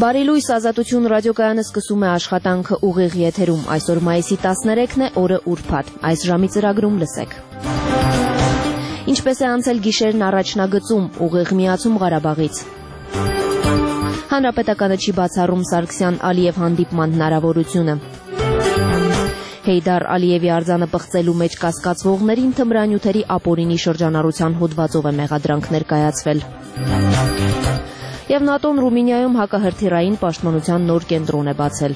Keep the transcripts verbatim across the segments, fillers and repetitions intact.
Բարի լույս, Ազատություն ռադիոկայանը սկսում է աշխատանքը ուղիղ եթերում։ Այսօր մայիսի տասներեքն է, օրը ուրբաթ։ Այս ժամի ծրագրում լսեք։ Ինչպես է անցել գիշերն առաջնագծում, ուղիղ միացում Ղարաբաղից։ Հանրապետականը չի բացառում Սարգսյան-Ալիև հանդիպման հնարավորությունը։ Հեյդար Ալիևի արձանը պղծելու մեջ կասկածվողներին թմրանյութերի ապօրինի շրջանառության հոդվածով է մեղադրանք ներկայացվել։ Եվ ՆԱՏՕ-ն Ռումինիայում հակահրթիռային պաշտպանության նոր կենտրոն է բացել։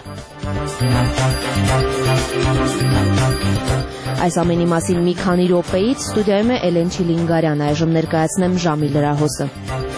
Այս ամենի մասին մի քանի րոպեից ստուդիայում է Էլեն Չիլինգարյանը, այժմ ներկայացնեմ ժամի լրահոսը։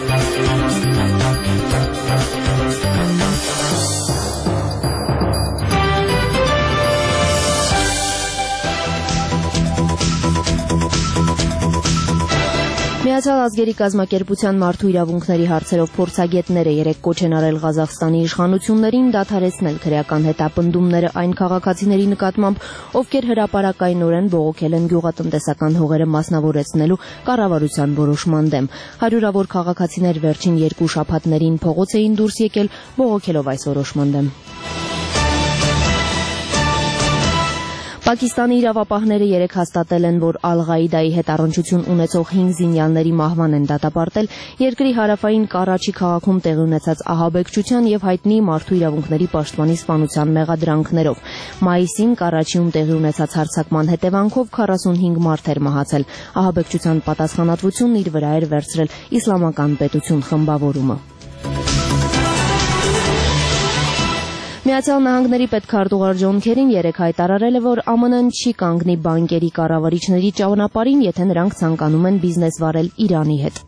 Միացյալ ազգերի կազմակերպության մարդու իրավունքների հարցերով փորձագետները երեկ կոչ են արել Ղազախստանի իշխանություններին դադարեցնել քրեական հետապնդումները այն քաղաքացիների նկատմամբ, ովքեր հրապարակայնորեն բողոքել են գյուղատնտեսական հողերը մասնավորեցնելու կառավարության որոշման դեմ։ Հարյուրավոր քաղաքացիներ վերջին երկու շաբաթներին փողոց էին դուրս եկել բողոքելով այս որոշման դեմ։ Պակիստանի իրավապահները երեկ հաստատել են, որ Ալ-Ղաիդայի հետ առնչություն ունեցող հինգ զինյալների մահվան են դատապարտել երկրի հարավային Կարաչի քաղաքում տեղի ունեցած ահաբեկչության եւ հայտնի մարդու իրավունքների պաշտպանի սպանության մեղադրանքներով։ Մայիսին Կարաչիում տեղի ունեցած հարձակման հետևանքով քառասունհինգ մարդ էր մահացել։ Ահաբեկչության պատասխանատվությունն իր վրա էր վերցրել Իսլամական պետություն խմբավորումը։ Միացյալ Նահանգների պետքարտուղար Ջոն Քերին երեկ հայտարարել է, որ ԱՄՆ-ն չի կանգնի բանկերի կառավարիչների ճանապարհին, եթե նրանք ցանկանում են բիզնես վարել Իրանի հետ։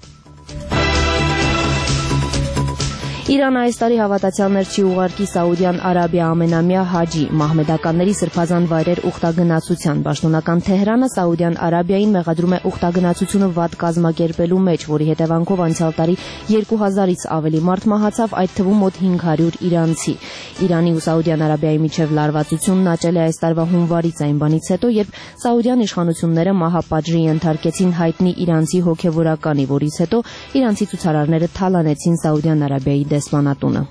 Իրանը այս տարի հավատացյալներ չի ուղարկի Սաուդյան Արաբիա ամենամյա հաջի մահմեդականների սրբազան վայրեր ուխտագնացության։ Պաշտոնական Թեհրանը Սաուդյան Արաբիային մեղադրում է ուխտագնացությունը վատ կազմակերպելու մեջ, որի հետևանքով անցյալ տարի երկու հազարից ավելի մարդ մահացավ, այդ թվում մոտ հինգ հարյուր իրանցի։ Իրանի ու Սաուդյան Արաբիայի միջև լարվածությունն աճել է այս տարվա հունվարից, այն բանից հետո, երբ Սաուդյան իշխանությունները մահապատժի ենթարկեցին հայտնի իրանցի հոգևորականի, որից հետո իրանցի ցուցարարները թալանեցին Սաուդյան Արաբիայի դեսպանատունը։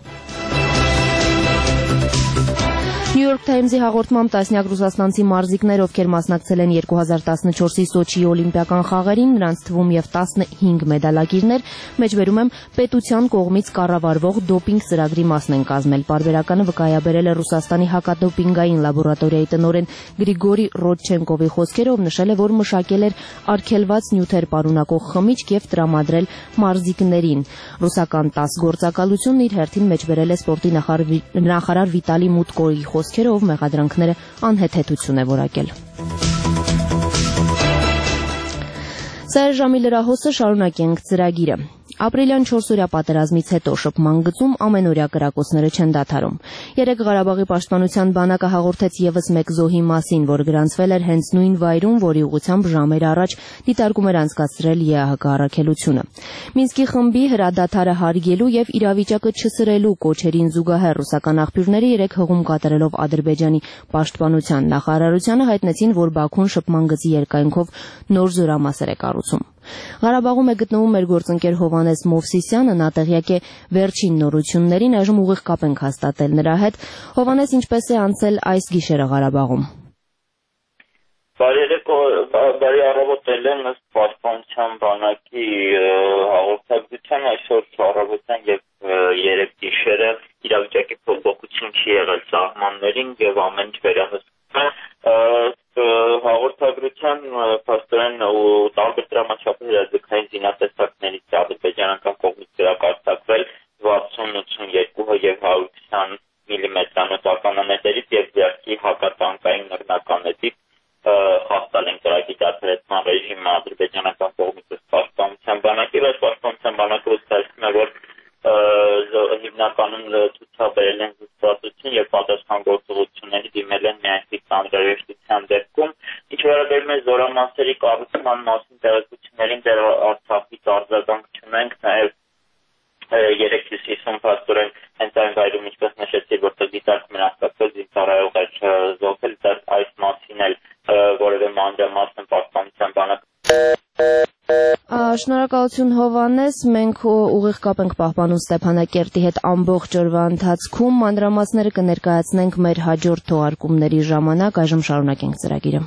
New York Times-ի հաղորդմամբ տասնյակ ռուսաստանցի մարզիկներ, ովքեր մասնակցել են երկու հազար տասնչորսի Սոչիի օլիմպիական խաղերին, նրանց թվում եւ տասնհինգ մեդալակիրներ, մեջբերում եմ պետության կողմից կառավարվող դոպինգ ծրագրի մասն են կազմել։ Պարբերականը վկայաբերել է Ռուսաստանի հակադոպինգային լաբորատորիայի տնօրեն Գրիգորի Ռոդչենկովի խոսքերով, նշել է, որ մշակել էր արգելված նյութեր պարունակող խմիչք եւ տրամադրել մարզիկներին։ Ռուսական տաս գործակալությունն իր հերթին մեջբերել է սպորտի նախարար Վիտալի Մուտկոյի խոսքերով մեղադրանքները անհեթեթություն է որակել։ Սա է ժամի լրահոսը, շարունակենք ծրագիրը։ Ապրիլյան չորսօրյա պատերազմից հետո շփման գծում ամենօրյա կրակոցները չեն դադարում։ Երեկ Ղարաբաղի պաշտպանության բանակը հաղորդեց եւս մեկ զոհի մասին, որ գրանցվել էր հենց նույն վայրում, որի ուղղությամբ ժամեր առաջ դիտարկում էր անցկացրել ԵԱՀԿ առաքելությունը։ Մինսկի խմբի հրադադարը հարգելու եւ իրավիճակը չսրելու կոչերին զուգահեռ ռուսական աղբյուրները երեկ հղում կատարելով Ադրբեջանի պաշտպանության նախարարությանը հայտնեցին, որ Բաքուն շփման գծի երկայնքով նոր զորամասեր է կառուցում։ Ղարաբաղում է գտնվում մեր գործընկեր Հովհաննես Մովսիսյանը, նա տեղյակ է վերջին նորություններին, այժմ ուղիղ կապ ենք հաստատել նրա հետ։ Հովհաննես, ինչպես է անցել այս գիշերը Ղարաբաղում։ Բարի բարի առավոտ Էլեն, ըստ պաշտպանության բանակի հաղորդագրության այսօր առավոտյան եւ երեկ գիշերը իրավիճակի փոփոխություն չի եղել սահմաններին եւ ամեն ինչ վերահսկվում է։ Հաղորդագրության փաստորեն ու տարբեր դրամաչափի հրաձգային զինատեսակներից ադրբեջանական կողմից դրակարգվել վաթսուն ութսունյոթ եւ հարյուր քսան միլիմետրանոց ականանետերից եւ ձեռքի հակատանկային նռնականետից խախտալ են կրակի դադարեցման ռեժիմը ադրբեջանական կողմից պաշտպանության բանակի, բայց պաշտպանության բանակը ուսուցանում է, որ հիմնականում ցուցաբերել են զսպվածություն եւ պատասխան գործողությունների դիմել են միայն անհրաժեշտության դեպքում։ Ինչ վերաբերում է զորամասերի կառուցման մասին տեղեկություններին, դեռ Արցախից արձագանք չունենք, նաեւ երեք հյուսիսում փաստորեն հենց այն վայրում, ինչպես նշեցի, որտեղ դիտարկում են հասկացել զինծառայող էր զոհվել, այս մասին էլ որևէ մանրամասն պաշտպանության բանակը Շնորհակալություն Հովհաննես, մենք ուղիղ կապ ենք պահպանում Ստեփանակերտի հետ ամբողջ օրվա ընթացքում, մանրամասները կներկայացնենք մեր հաջորդ թողարկումների ժամանակ, այժմ շարունակենք ծրագիրը։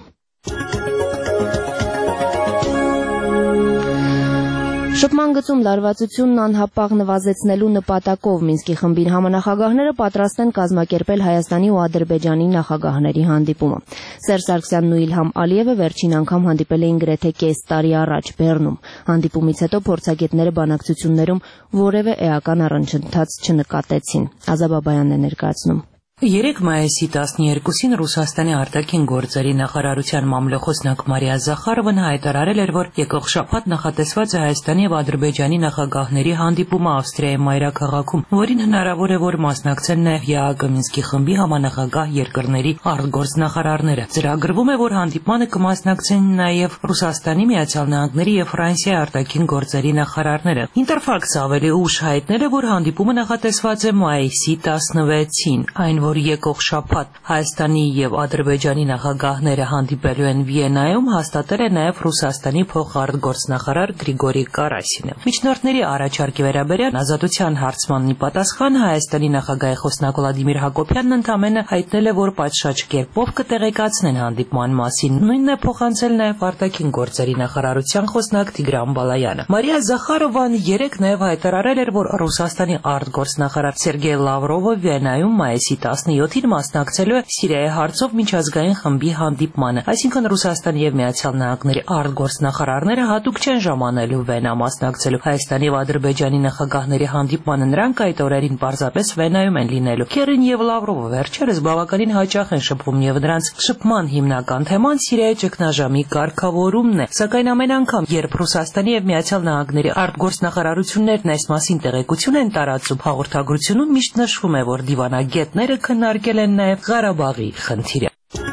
Շփման գծում լարվածությունն անհապաղ նվազեցնելու նպատակով Մինսկի խմբի համանախագահները պատրաստ են կազմակերպել Հայաստանի ու Ադրբեջանի նախագահների հանդիպումը։ Սերժ Սարգսյանն ու Իլհամ Ալիևը վերջին անգամ հանդիպել էին գրեթե կես տարի առաջ Բեռնում։ Հանդիպումից հետո փորձագետները բանակցություններում որևէ էական առընթաց չնկատեցին։ Ազա Բաբայանն է ներկայացնում։ Երեկ մայիսի տասներկուսին Ռուսաստանի արտաքին գործերի նախարարության մամլոխոսնակ Մարիա Զախարովն հայտարարել էր, որ եկող շաբաթ նախատեսված է Հայաստանի եւ Ադրբեջանի նախագահների հանդիպումը Ավստրիայի մայրաքաղաքում, որին հնարավոր է, որ մասնակցեն նաեւ ԵԱՀԿ Մինսկի խմբի համանախագահ երկրների արտգործնախարարները։ Ծրագրվում է, որ հանդիպմանը կմասնակցեն նաեւ Ռուսաստանի, Միացյալ Նահանգների եւ Ֆրանսիայի արտաքին գործերի նախարարները։ Ինտերֆաքսը ավելի ուշ հայտնել է, որ հանդիպումը նախատեսված է մայիսի տասնվեցին, այն որ եկող շաբաթ Հայաստանի եւ Ադրբեջանի նախագահները հանդիպելու են Վիեննայում, հաստատել է նաեւ Ռուսաստանի փոխարտգործնախարար Գրիգորի Կարասինը։ Միջնորդների առաջարկի վերաբերյալ ազատության հարցմանն ի պատասխան Հայաստանի նախագահի խոսնակ Վլադիմիր Հակոբյանն ընդամենը հայտնել է, որ պատշաճ կերպով կտեղեկացնեն հանդիպման մասին։ Նույնն է փոխանցել նաեւ արտաքին գործերի նախարարության խոսնակ Տիգրան Բալայանը։ Մարիա Զախարովան երեկ նաեւ հայտարարել էր, որ Ռուսաստանի արտգործնախարար Սերգեյ Լավրովը Վիեննայում մայիսի տասնյոթին մասնակցելու է Սիրիայի հարցով միջազգային խմբի հանդիպմանը, այսինքն Ռուսաստանի եւ Միացյալ Նահանգների արտգործնախարարները հատուկ չեն ժամանելու Վենա մասնակցելու Հայաստանի եւ Ադրբեջանի նախագահների հանդիպմանը, նրանք այդ օրերին պարզապես Վենայում են լինելու։ Քերին եւ Լավրովը վերջերս բավականին հաճախ են շփվում եւ նրանց շփման հիմնական թեման Սիրիայի ճգնաժամի կարգավորումն է, սակայն ամեն անգամ, երբ Ռուսաստանի եւ Միացյալ Նահանգների արտգործնախարարություններն այս մասին տեղեկություն են տարածում, հաղորդագրությունում միշտ նշվում է, որ դիվանագետները քննարկել են նաև Ղարաբաղի խնդիրը։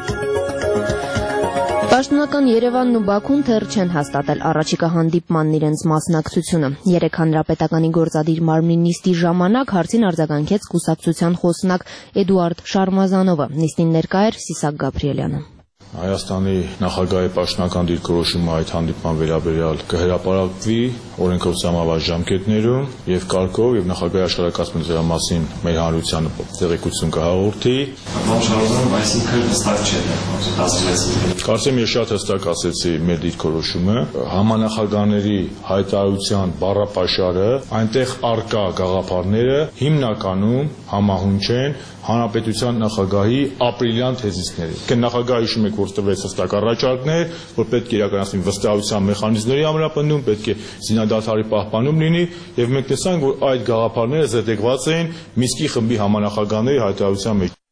Պաշտոնական Երևանն ու Բաքուն դեռ չեն հաստատել առաջիկա հանդիպմանն իրենց մասնակցությունը։ Երեկ հանրապետականի գործադիր մարմնի նիստի ժամանակ հարցին արձագանքեց կուսակցության խոսնակ Էդուարդ Շարմազանովը։ Նիստին ներկա էր Սիսակ Գաբրիելյանը։ Հայաստանի նախագահի պաշտոնական դիրքորոշումը այդ հանդիպման վերաբերյալ կհրապարակվի օրենքով սահմանված ժամկետներում եւ կարգով եւ նախագահի աշխարհակազմի դրա մասին մեր հանրությանը տեղեկություն կհաղորդի։ Այսինքն հստակ չէ, Կարծեմ ես շատ հստակ ասեցի մեր դիրքորոշումը, համանախագահների հայտարարության բառապաշարը, այնտեղ արկա գաղափարները հիմնականում համահունչ են Հանրապետության նախագահի ապրիլյան թեզիսների։ Կեն նախագահը հիշում եք, որ տվեց հստակ առաջարկներ, որ պետք է իրականացվի վստահության մեխանիզմների ամրապնդում, պետք է զինադադարի պահպանում լինի, եւ մենք տեսանք, որ այդ գաղափարները զետեղված էին Մինսկի խմբի համանախագահների հայտարարության մեջ։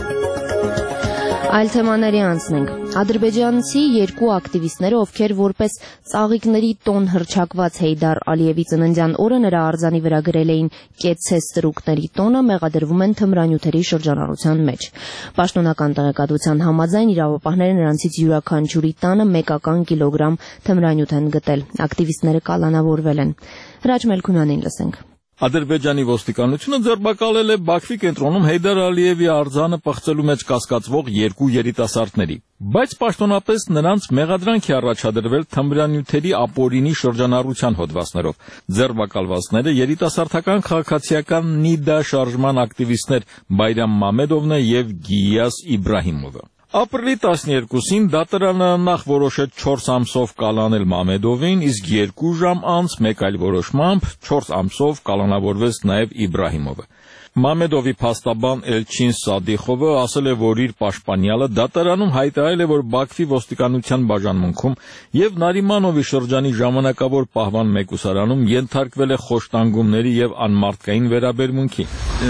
Այլ թեմաների անցնենք։ Ադրբեջանցի երկու ակտիվիստները, ովքեր որպես ծաղիկների տոն հռչակված Հեյդար Ալիևի ծննդյան օրը նրա արձանի վրա գրել էին «Կեցցե ստրուկների տոնը», մեղադրվում են թմրանյութերի շրջանառության մեջ։ Պաշտոնական տեղեկատվության համաձայն իրավապահները նրանցից յուրաքանչյուրի տանը մեկական կիլոգրամ թմրանյութ են գտել։ Ակտիվիստները կալանավորվել են։ Հրաչ Մելքունյանին լսենք։ Ադրբեջանի ոստիկանությունը ձերբակալել է Բաքվի կենտրոնում Հեյդար Ալիևի արձանը պղծելու մեջ կասկածվող երկու երիտասարդների, բայց պաշտոնապես նրանց մեղադրանք է առաջադրվել թմրանյութերի ապօրինի շրջանառության հոդվածներով։ Ձերբակալվածները երիտասարդական քաղաքացիական Նիդա շարժման ակտիվիստներ Բայրամ Մամեդովն եւ Գիյաս Իբրահիմովը։ Ապրիլի տասներկուսին դատարանը նախ որոշեց չորս ամսով կալանել Մամեդովին, իսկ երկու ժամ անց մեկ այլ որոշմամբ չորս ամսով կալանավորվեց նաև Իբրահիմովը։ Մամեդովի փաստաբան Էլչին Սադիխովը ասել է, որ իր պաշտպանյալը դատարանում հայտարարել է, որ Բաքվի ոստիկանության բաժանմունքում եւ Նարիմանովի շրջանի ժամանակավոր պահվան մեկուսարանում ենթարկվել է խոշտանգումների եւ անմարդկային վերաբերմունքի։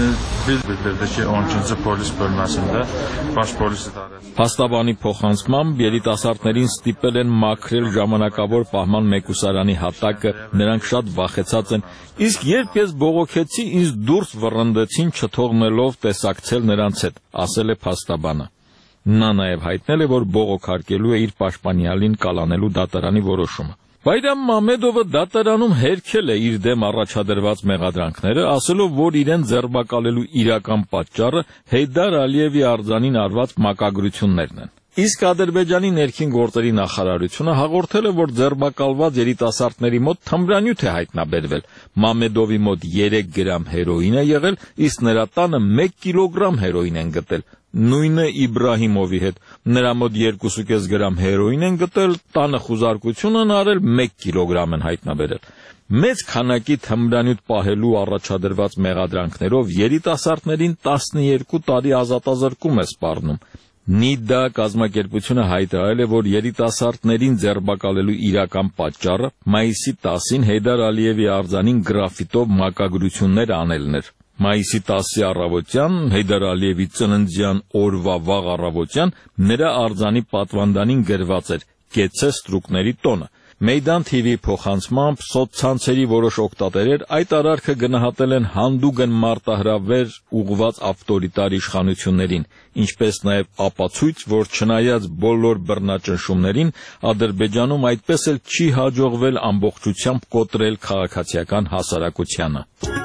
Փաստաբանի փոխանցմամբ երիտասարդներին ստիպել են մաքրել ժամանակավոր պահման մեկուսարանի հատակը, նրանք շատ վախեցած են, իսկ երբ ես բողոքեցի, ինձ դուրս վռնդեցին չթողնելով տեսակցել նրանց հետ, ասել է փաստաբանը։ Նա նաև հայտնել է, որ բողոքարկելու է իր պաշտպանյալին կալանելու դատարանի որոշումը։ Բայրամ Մամեդովը դատարանում հերքել է իր դեմ առաջադրված մեղադրանքները, ասելով, որ իրեն ձերբակալելու իրական պատճառը Հեյդար Ալիևի արձանին արված մակագրություններն են։ Իսկ Ադրբեջանի ներքին գործերի նախարարությունը հաղորդել է, որ ձերբակալված երիտասարդների մոտ թմրանյութ է հայտնաբերվել։ Մամեդովի մոտ երեք գրամ հերոին է եղել, իսկ նրա տանը մեկ կիլոգրամ հերոին են գտել։ Նույնը Իբրահիմովի հետ։ Նրա մոտ երկու կόμμα պենք գրամ հերոին են գտել, տանը խուզարկություն են արել, մեկ կիլոգրամ են հայտնաբերել։ Մեծ քանակի թմրանյութ պահելու առաջադրված մեղադրանքներով երիտասարդներին տասնյոթ տարի ազատազրկում է սպառնում։ Նիդա կազմակերպությունը հայտարարել է, որ երիտասարդներին ձերբակալելու իրական պատճառը մայիսի տասին Հեյդար Ալիևի արձանին գրաֆիտով մակագրություններ անելն էր։ Մայիսի տասի առավոտյան Հեյդար Ալիևի ծննդյան օրվա վաղ առավոտյան նրա արձանի պատվանդանին գրված էր «Կեցե ստրուկների տոնը»։ Մեյդան թի վի փոխանցմամբ սոցցանցերի որոշ օգտատերեր այդ արարքը գնահատել են հանդուգն մարտահրավեր ուղղված ավտորիտար իշխանություններին, ինչպես նաև ապացույց, որ չնայած բոլոր բռնաճնշումներին, Ադրբեջանում այդպես էլ չի հաջողվել ամբողջությամբ կոտրել քաղաքացիական հասարակությանը։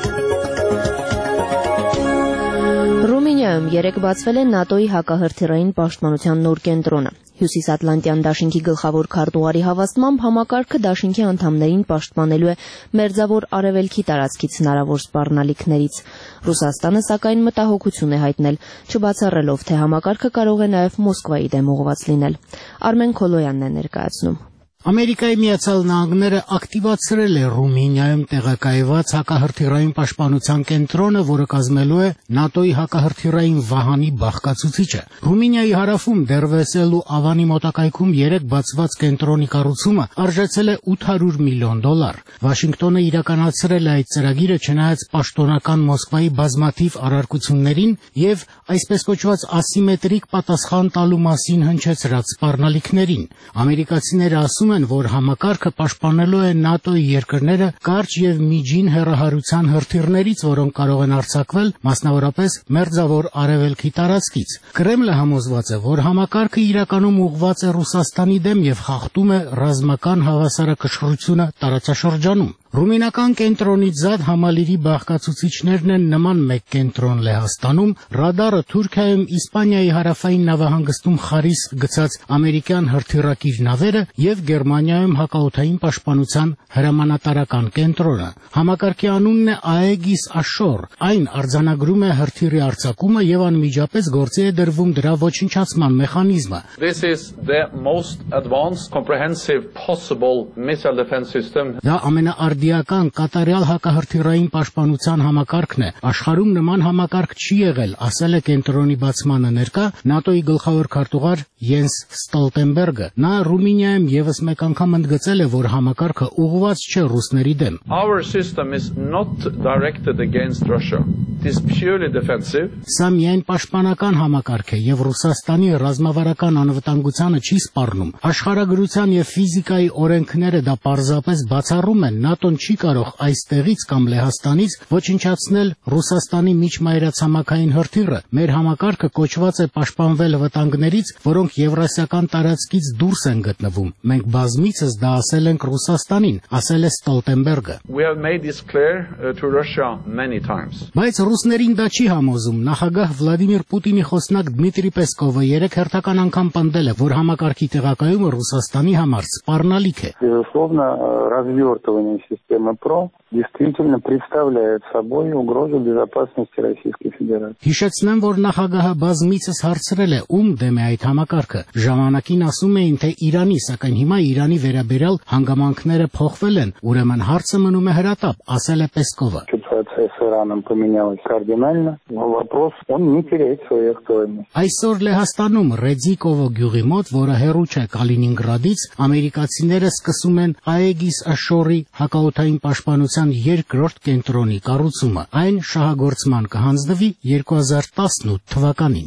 Ռումինիայում երեկ բացվել է ՆԱՏՕ-ի հակահրթիռային պաշտպանության նոր կենտրոնը։ Հյուսիսատլանտյան դաշինքի գլխավոր քարտուղարի հավաստմամբ համակարգը դաշինքի անդամներին պաշտպանելու է մերձավոր արևելքի տարածքից հնարավոր սպառնալիքներից։ Ռուսաստանը սակայն մտահոգություն է հայտնել, չբացառելով, թե համակարգը կարող է նաև Մոսկվայի դեմ ուղղված լինել։ Արմեն Քոլոյանն է ներկայացնում։ Ամերիկայի Միացյալ Նահանգները ակտիվացրել է Ռումինիայում տեղակայված հակահրթիռային պաշտպանության կենտրոնը, որը կազմելու է ՆԱՏՕ-ի հակահրթիռային վահանի բաղկացուցիչը։ Ռումինիայի հարավում Դերվեսել ու Ավանի մոտակայքում երեք բացված կենտրոնի կառուցումը արժեցել է ութ հարյուր միլիոն դոլար։ Վաշինգտոնը իրականացրել է այդ ծրագիրը չնայած պաշտոնական Մոսկվայի բազմաթիվ առարկություններին եւ այսպես կոչված ասիմետրիկ պատասխան տալու մասին հնչեցրած սպառնալիքներին։ Ամերիկացիները ասում են, որ համակարգը պաշտպանելու է ՆԱՏՕ-ի երկրները կարճ եւ միջին հեռահարության հրթիռներից, որոնք կարող են արձակվել մասնավորապես մերձավոր արևելքի տարածքից։ Կրեմլը համոզված է, որ համակարգը իրականում ուղղված է Ռուսաստանի դեմ եւ խախտում է ռազմական հավասարակշռությունը տարածաշրջանում։ Ռումինական կենտրոնից զատ համալիրի բաղկացուցիչներն են նման մեկ կենտրոն Լեհաստանում, ռադարը Թուրքիայում, Իսպանիայի հարավային նավահանգստում խարիսխ գցած ամերիկյան հրթիռակիր նավերը եւ Գերմանիայում հակաօդային պաշտպանության հրամանատարական կենտրոնը։ Համակարգի անունն է Aegis Ashore։ Այն արձանագրում է հրթիռի արձակումը եւ անմիջապես գործի է դրվում դրա ոչնչացման մեխանիզմը։ This is the most advanced comprehensive possible missile defense system. Դա ամենաարդիական կատարյալ հակահրթիռային պաշտպանության համակարգն է։ Աշխարհում նման համակարգ չի եղել, ասել է կենտրոնի բացմանը ներկա ՆԱՏՕ-ի գլխավոր քարտուղար Յենս Ստոլտենբերգը։ Նա Ռումինիայում եւս մեկ անգամ ընդգծել է, որ համակարգը ուղղված չէ ռուսների դեմ։ Our system is not directed against Russia. It is purely defensive. Սա միայն պաշտպանական համակարգ է եւ Ռուսաստանի ռազմավարական անվտանգությանը չի սպառնում։ Աշխարհագրության եւ ֆիզիկայի օրենքները դա պարզապես բացառում են։ ՆԱՏՕ-ն չի կարող այստեղից կամ Լեհաստանից ոչնչացնել Ռուսաստանի միջմայրացամաքային հրթիռը։ Մեր համակարգը կոչված է պաշտպանվել վտանգներից, որոնք եվրասիական տարածքից դուրս են գտնվում։ Մենք բազմիցս դա ասել ենք Ռուսաստանին, ասել է Ստոլտենբերգը։ We have made this clear uh, to Russia many times. Բայց ռուսներին դա չի համոզում։ Նախագահ Վլադիմիր Պուտինի խոսնակ Դմիտրի Պեսկովը երեք հերթական անգամ պնդել է, որ համակարգի տեղակայումը Ռուսաստանի համար սպառնալիք է։ Безусловно, развертывание системы ПРО действительно представляет собой угрозу безопасности Российской Федерации. Հիշեցնեմ, որ նախագահը բազմիցս հարցրել է, ում դեմ է այդ համակարգը։ Ժամանակին ասում էին, թե Իրանի, սակայն հիմա Իրանի վերաբերյալ հանգամանքները փոխվել են, ուրեմն հարցը մնում է հրատապ, ասել է Պեսկովը։ Ситуация с Ираном поменялась кардинально, но вопрос он не теряет своей актуальности. Այսօր Լեհաստանում Ռեձիկովո գյուղի մոտ, որը հեռու չէ Կալինինգրադից, ամերիկացիները սկսում են Aegis Ashore-ի հակաօդային պաշտպանության երկրորդ կենտրոնի կառուցումը։ Այն շահագործման կհանձնվի երկու հազար տասնութ թվականին։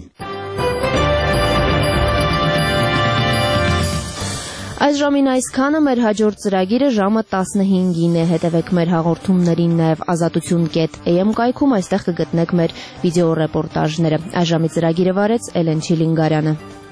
Այս ժամին այսքանը, մեր հաջորդ ծրագիրը ժամը տասնհինգին է, հետևեք մեր հաղորդումներին նաև ազատություն կետ էյ էմ կայքում, այստեղ կգտնեք մեր վիդեո ռեպորտաժները։ Այս ժամի ծրագիրը վարեց Էլեն Չիլինգարյանը։